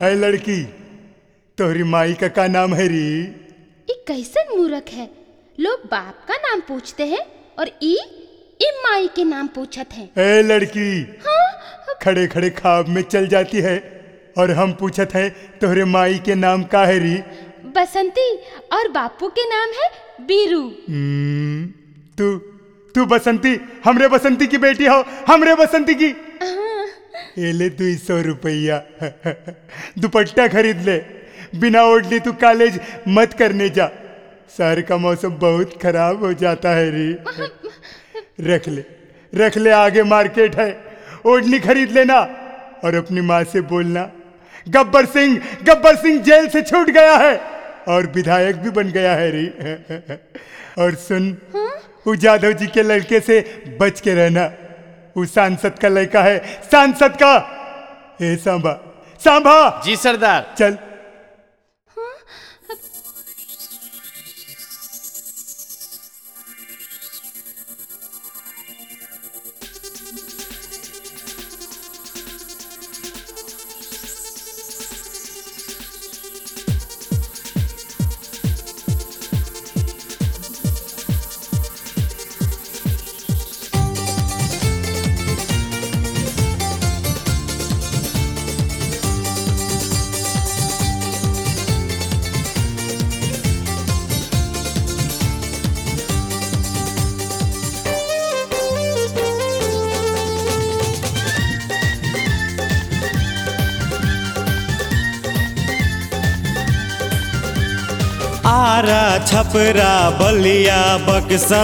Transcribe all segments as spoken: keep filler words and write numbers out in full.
अरे लड़की, तोहरी माई का का नाम है री? ई कैसन मूर्ख है, लोग बाप का नाम पूछते हैं और ई ई माई के नाम पूछत हैं। ए लड़की, हाँ? खड़े खड़े ख्वाब में चल जाती है और हम पूछत हैं तोहरे माई के नाम का है री? बसंती और बापू के नाम है बीरू। हम्म, तू तू बसंती, हमरे बसंती की बेटी हो, हमरे बसंती की। ये ले दो सौ रुपया, दुपट्टा खरीद ले। बिना ओढ़ तू कॉलेज मत करने जा, शहर का मौसम बहुत खराब हो जाता है री। रख ले रख ले, आगे मार्केट है, ओढ़नी खरीद लेना और अपनी माँ से बोलना गब्बर सिंह गब्बर सिंह जेल से छूट गया है और विधायक भी बन गया है री। और सुन, वो जाधव जी के लड़के से बच के रहना, वो सांसद का लड़का है, सांसद का। ए सांबा सांबा। जी सरदार। चल। आरा छपरा बलिया बक्सर,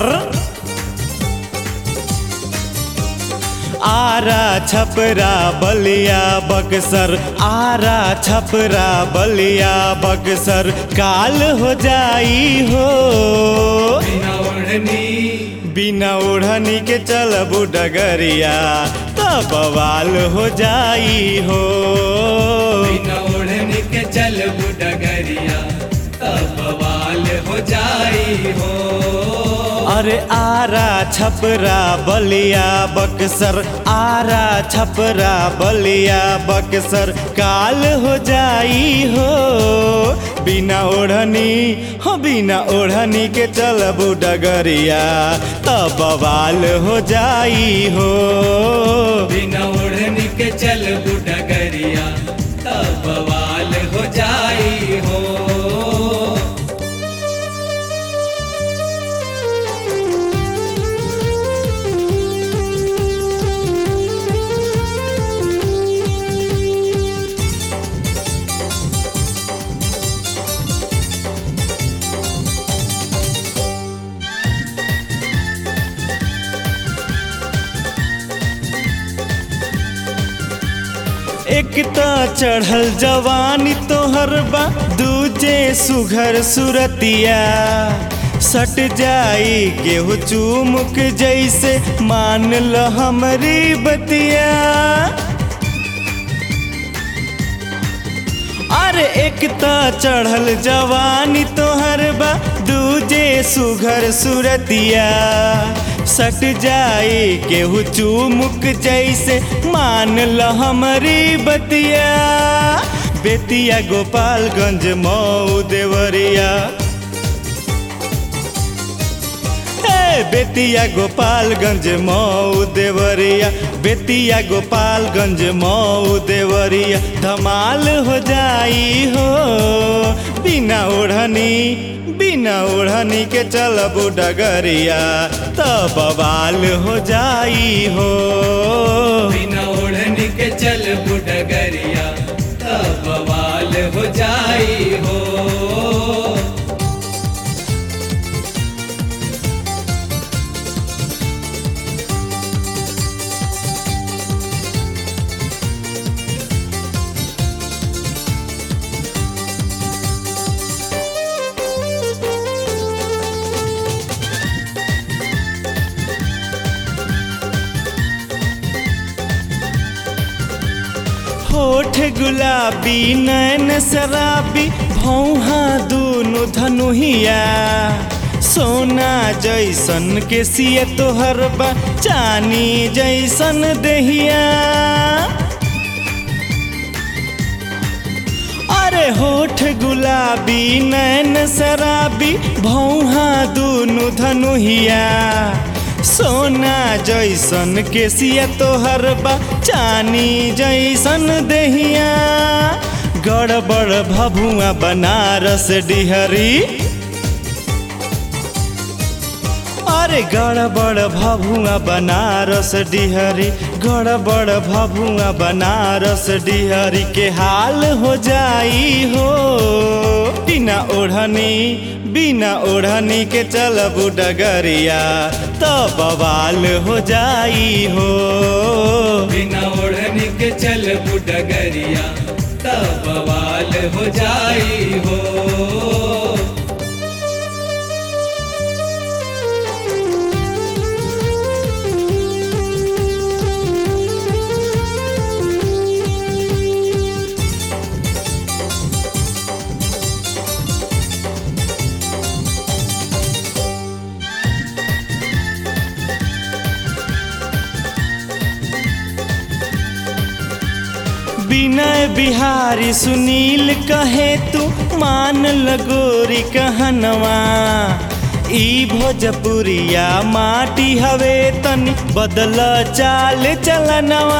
आरा छपरा बलिया बक्सर, आरा छपरा बलिया बक्सर, काल हो जाई हो बिना ओढ़नी बिना ओढ़नी के चलबू डगरिया तब बवाल हो जाई हो। बिना ओढ़नी के चलबू डगरिया तब बवाल हो जाई हो। अरे आरा छपरा बलिया बक्सर, आरा छपरा बलिया बक्सर, काल हो जाई हो बिना ओढ़नी हो बिना ओढ़नी के चलबू डगरिया तब बवाल हो जाई हो। बिना ओढ़नी के चलबू डगरिया तब बवाल हो जाई हो। एक तो चढ़ल जवानी तोहर बा, दूजे सुघर सुरतिया, सट जाई गेहूँ चूमुक जैसे मान लो हमरी बतिया। अरे एक तो चढ़ल जवानी तोहर बा, दूजे सुघर सुरतिया, सट जाई केहू चूमुक जैसे मान ल हमरी बतिया। बेतिया गोपालगंज मऊ देवरिया, बेतिया गोपालगंज मऊ देवरिया, बेतिया गोपालगंज मऊ देवरिया, धमाल हो जाई हो बिना ओढ़नी बिना ओढ़नी के चलबू डगरिया तब बवाल हो जाई हो। बिना ओढ़नी के चलबू डगरिया तब बवाल हो जाई हो। होठ गुलाबी नैन शराबी, भौहा दूनु धनुहिया, सोना जैसन के सिय तोहर बा, चानी जैसन दहिया। अरे होठ गुलाबी नैन शराबी भौहा दुनु धनुहिया सोना जैसन केसिया तोहर बा चानी जैसन देहिया गड़बड़ भभुआ बनारस डिहरी अरे गड़बड़ भभुआ बनारस डिहरी गड़बड़ भभुआ बनारस डिहरी के हाल हो जाई हो बिना ओढ़नी बिना ओढ़नी के चलबू डगरिया तो बवाल हो जाई हो बिना ओढ़नी के चलबू डगरिया तब बवाल हो जाई हो विनय बिहारी सुनील कहे तू मान लगोरी कहनवा ई भोजपुरिया माटी हवे तनी बदल चाल चलनवा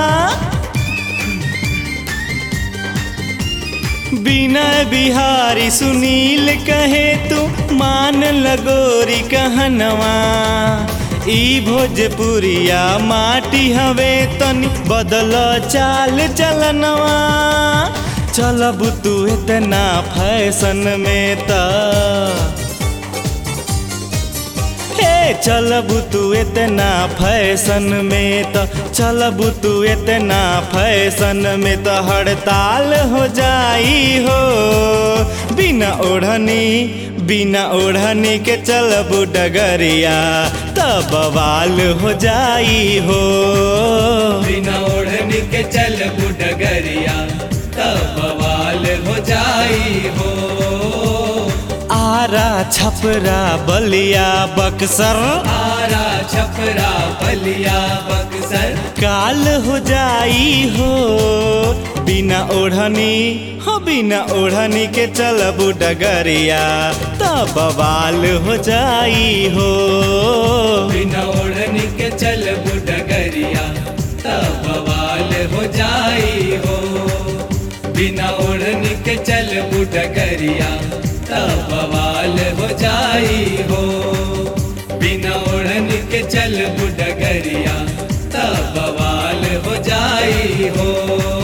विनय बिहारी सुनील कहे तू मान लगोरी कहनवा ई भोजपुरिया माटी हवे तनी बदल चाल चलनवा चलब तू इतना फैशन में ता हे चलब तू इतना फैशन में तो चलब तू इतना फैशन में तो हड़ताल हो जाई हो बिना ओढ़नी बिना ओढ़नी के चलबू डगरिया तब बवाल हो जाई हो बिना ओढ़नी के चलबू डगरिया तब बवाल हो जाई हो आरा छपरा बलिया बक्सर आरा छपरा बलिया बक्सर काल हो जाई हो बिना ओढ़नी हो बिना ओढ़नी के चलबू डगरिया तब बवाल हो जाई हो बिना ओढ़नी के चलबू डगरिया तब बवाल हो जाई हो बिना ओढ़नी के चलबू डगरिया तब बवाल हो जाई हो बिना ओढ़नी के चलबू डगरिया तब बवाल हो जाई हो।